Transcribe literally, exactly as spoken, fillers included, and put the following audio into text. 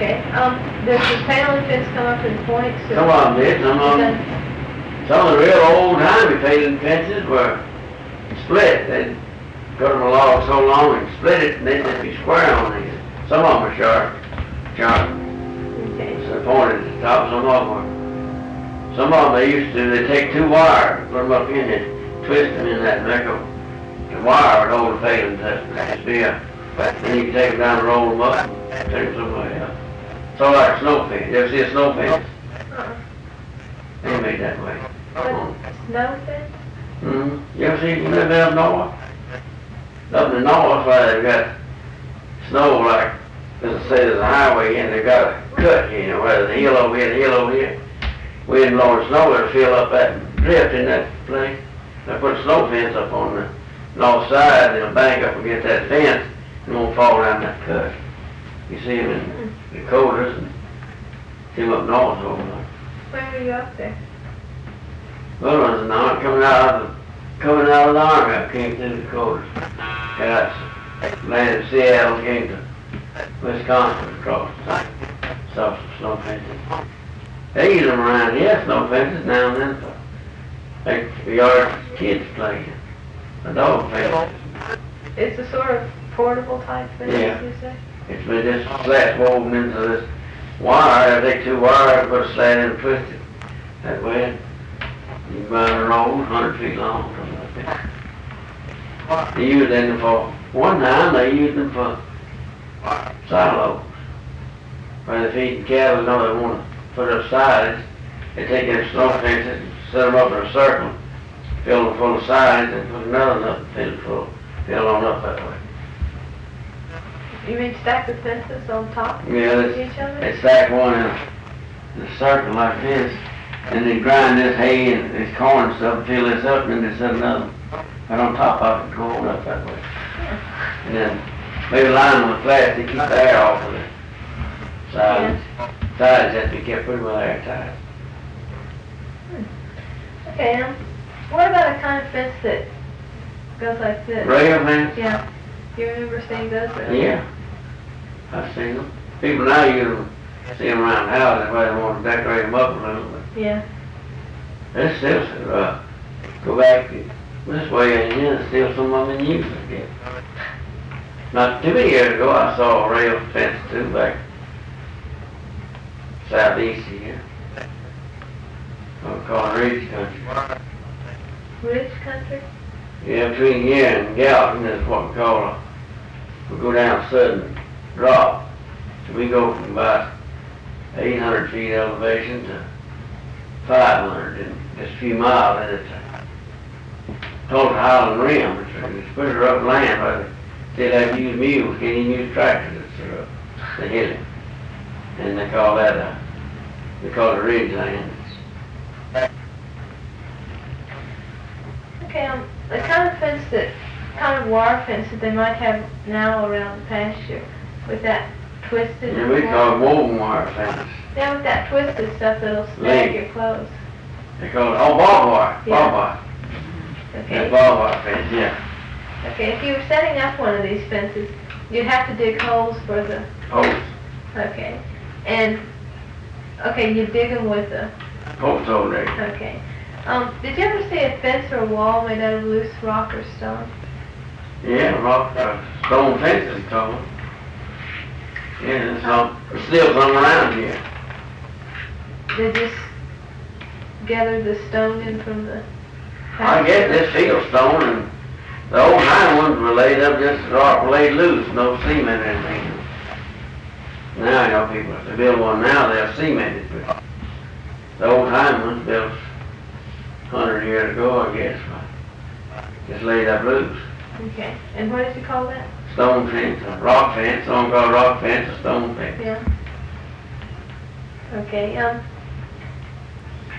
Okay, um, does the paneling fence come up in points? or- Some of them did, some of them, some of the real old timey paling fences were split. They'd cut them a log so long and split it, and they'd just be square on these. Some of them were sharp, sharp, Okay, so pointed at the top, some of them were. Some of them they used to, they take two wires, put them up in it, twist them in that nickel. The wire would hold the palings up, it'd be a, then you could take them down and roll them up and take them somewhere else. So like a snow fence, you ever see a snow fence? uh-uh. They made that way. What, snow fence? Mm-hmm. You ever see, you live up north? Up in the north, where they've got snow, like, let's say there's a highway and they've got a cut, you know, where there's a hill over here, and a hill over here. Wind blowing snow, it'll fill up that drift in that place. They put a snow fence up on the north side, and it'll bank up against that fence, and won't fall down that cut. You see them in the Dakotas and see them up north over there. Where were you up there? Well, there's an army coming out of the, coming out of the army. I came through the Dakotas. Got landed in Seattle, came to Wisconsin across the saw some snow fences. They use them around here, snow fences now and then for like the yard kids play. A dog fence. It's a sort of portable type fence, Yeah. you say? It's been just slat woven into this wire. I take two wires, put a slat in and twist it. That way you can run a road one hundred feet long, something like that. They use them for, one time they used them for silos. Where they feed cattle, know they want to put up sides. They take their snow fences and set them up in a circle, fill them full of sides, and put another one up and fill it full, fill on up that way. You mean stack the fences on top Yeah, of they, each other? they stack one in a, in a circle like this, and they grind this hay and this corn and stuff, fill this up, and then they set another one right on top of it, going up that way. And then maybe line them with plastic, keep the air off of it. Sides, sides have to be kept pretty well airtight. Okay, um, what about a kind of fence that goes like this? Rail fence? Yeah. Do you remember seeing those? or- Yeah, I've seen them. People now use them, see them around houses where they want to decorate them up a little bit. Yeah. They still, uh, go back this way and yeah, still some of them in use again. Not too many years ago, I saw a rail fence too back southeast here. What we call Ridge Country. Ridge country? Yeah, between here and Gallatin is what we call a, we go down a sudden drop. So we go from about eight hundred feet elevation to five hundred in just a few miles, and it's a total Highland Rim. It's, a, it's pretty rough land, but they still have to use mules, can't even use tractors. It's rough. They hit it. And they call that a, they call it ridge land. Okay, um, the kind of fence that, kind of wire fence that they might have now around the pasture, with that twisted. And we call it woven wire fence. Yeah, with that twisted stuff that'll snag Link. your clothes. They call it, oh, barbed wire, Yeah. barbed wire. Okay. That's barbed wire fence, yeah. Okay, if you were setting up one of these fences, you'd have to dig holes for the, Posts, okay. And, okay, you dig them with a, posts over there. okay. Um, did you ever see a fence or a wall made out of loose rock or stone? Yeah, rock, uh, stone fences, called. Yeah, there's some, there's still some around here. They just gathered the stone in from the I guess this field stone and the old time ones were laid up just as rock were laid loose, no cement or anything. Now, you know, people, if they build one now, they'll cement it, but the old time ones built a hundred years ago, I guess, just laid up loose. Okay, and what did you call that? Stone fence, a rock fence, some call rock fence, a stone fence. Yeah. Okay, um,